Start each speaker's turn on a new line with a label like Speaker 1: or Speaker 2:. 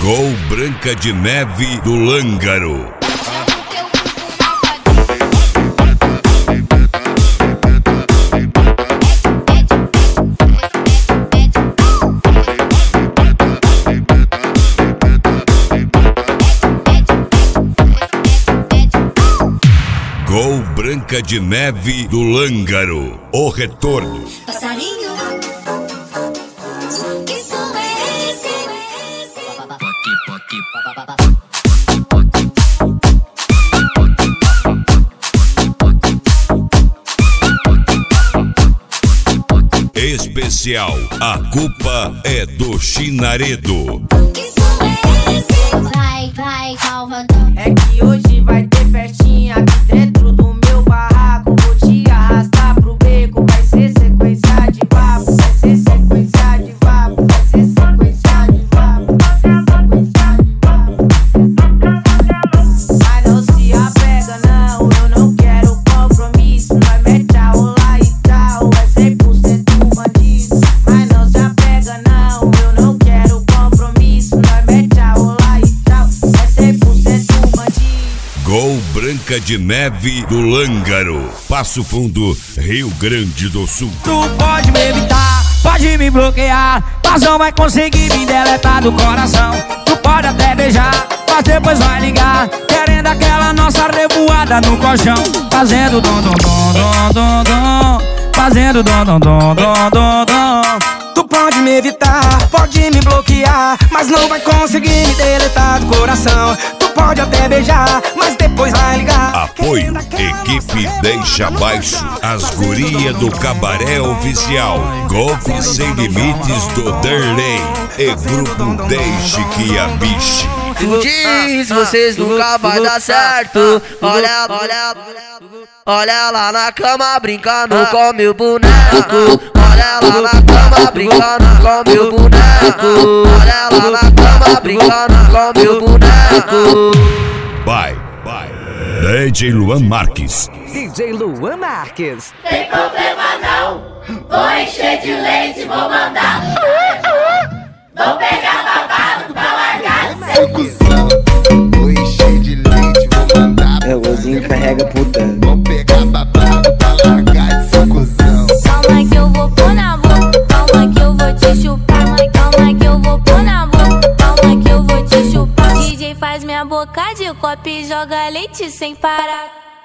Speaker 1: Gol Branca de Neve do Lângaro. Gol Branca de Neve do Lângaro. O retorno.
Speaker 2: Passarinho, que som é esse?
Speaker 1: Especial, a culpa é do Chinaredo.
Speaker 2: Que som é esse? Vai, Salvador.
Speaker 3: É que hoje vai ter festinha aqui dentro do meu barraco. Vou te arrastar pro beco, vai ser sequência de vapo. Vai ser sequência de vapo, vai ser sequência de vapo, vai ser sequência de vapo. Mas não se apega não, eu não quero compromisso. Nós mete a rolar e tal, é 100% bandido. Mas não se apega não, eu não quero compromisso. Nós mete a rolar e tal, é 100% bandido.
Speaker 1: Gol Branca de Neve do Lângaro. Passo Fundo, Rio Grande do Sul.
Speaker 4: Tu pode me evitar, pode me bloquear, mas não vai conseguir me deletar do coração. Tu pode até beijar, mas depois vai ligar, querendo aquela nossa revoada no colchão. Fazendo dom dom dom dom dom dom, fazendo dom dom dom dom dom dom.
Speaker 5: Tu pode me evitar, pode me bloquear, mas não vai conseguir me deletar do coração. Tu pode até beijar, mas depois vai ligar.
Speaker 1: Apoio, equipe Deixa Baixo, as guria do Cabaré Oficial, Golfe Sem Limites do Derlei e Grupo Deixe que a biche.
Speaker 6: Diz, vocês nunca vai dar certo. Olha lá na cama brincando com meu boneco. Olha lá na cama brincando com meu boneco. Olha lá na cama brincando com meu boneco.
Speaker 1: Vai, DJ Luan Marques.
Speaker 7: DJ Luan Marques.
Speaker 8: Tem problema não, vou encher de leite, vou mandar. Vou pegar babado pra largar de ser
Speaker 9: cuzão. Vou encher de leite, vou mandar.
Speaker 10: É, o Gozinho carrega puta.
Speaker 9: Vou pegar babado pra largar de ser cuzão.
Speaker 2: Calma que eu vou pôr na boca, calma que eu vou te chupar. Calma que eu vou pôr na boca, calma que eu vou te chupar. DJ faz minha boca de copo e joga leite sem parar.